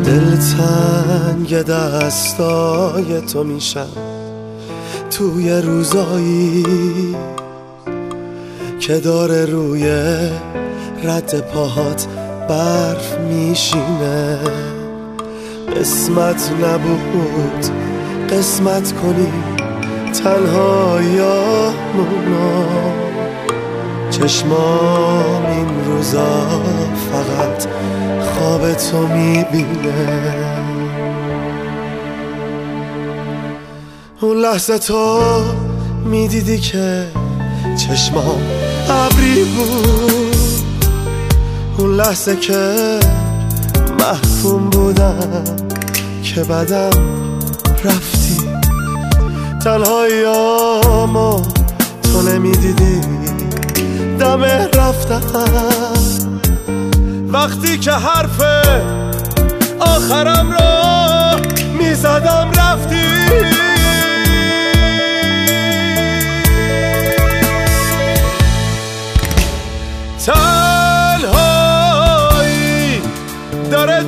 دلتنگ دستای تو میشم توی روزایی که داره روی رد پاهات برف میشینه. قسمت نبود قسمت کنیم تنهاییامونو، چشمام این روزا فقط خواب تو میبینه. اون لحظه تو میدیدی که چشمام ابری بود، اون لحظه که محکوم بودم که بعدم رفتی. تنهاییامو تو نمیدیدی دم رفتم، وقتی که حرف آخرم رو میزدم رفتی. تنهایی داره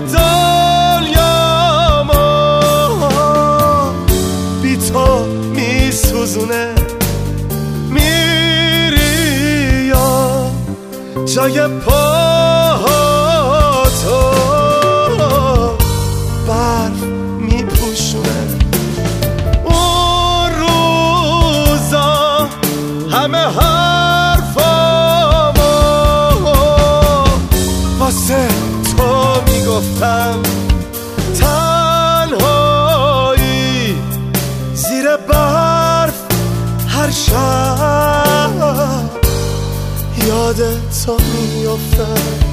دنیامو بی تو میسوزونه. میری یا جای پاهاتو برف میپوشونه. اون روزا همه حرفامو واسه تو میگفتم. تنهایی زیر برف هر شب یاد تو میافتم.